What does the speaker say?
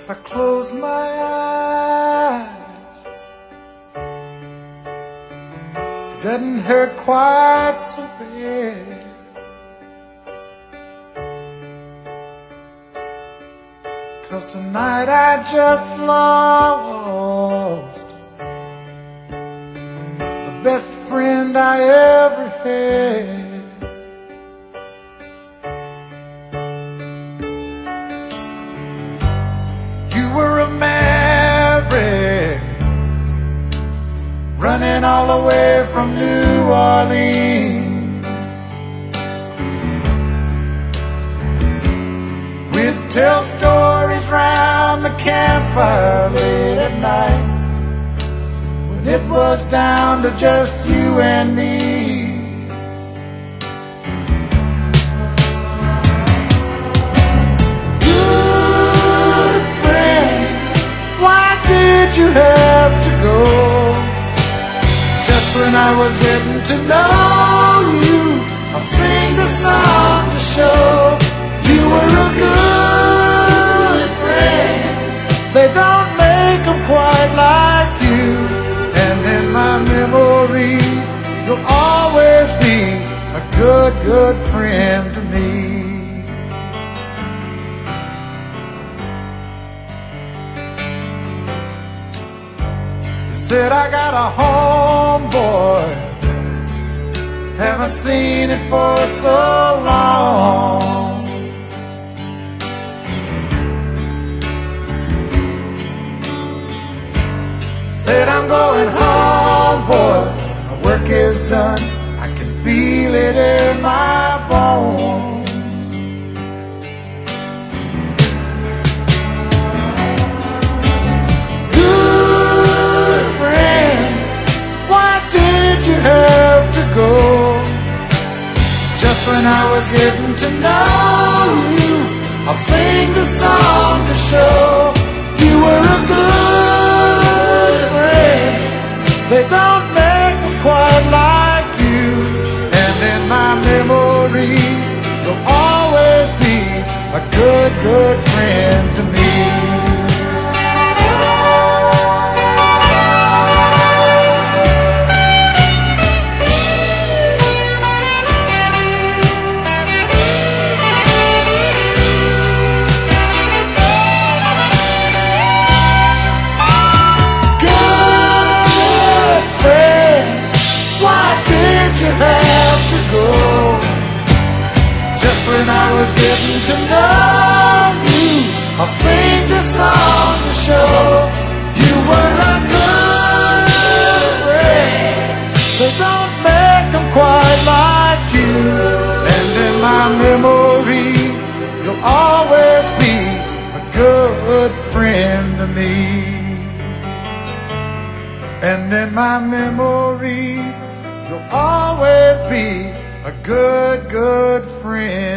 If I close my eyes, it doesn't hurt quite so bad. Cause tonight I just lost the best friend I ever had. You were a maverick, running all the way from New Orleans. We'd tell stories round the campfire late at night, when it was down to just you and me. Good friend, why did you have to go? Just when I was getting to know you, I'll sing the song to show you were a good friend. They don't make them quite like you, and in my memory you'll always be a good, good friend to me. You said I got a homeboy, haven't seen it for so long. Said I'm going home, boy, my work is done, I can feel it in my bones. Good friend, why did you have to go? Just when I was getting to know you, I'll sing the song to show you were a good friend. They don't make them quite like you, and in my memory you'll always be a good, good friend to me. Have to go. Just when I was getting to know you, I'll sing this song to show you were a good friend. They don't make them quite like you, and in my memory you'll always be a good friend to me. And in my memory you'll always be a good, good friend.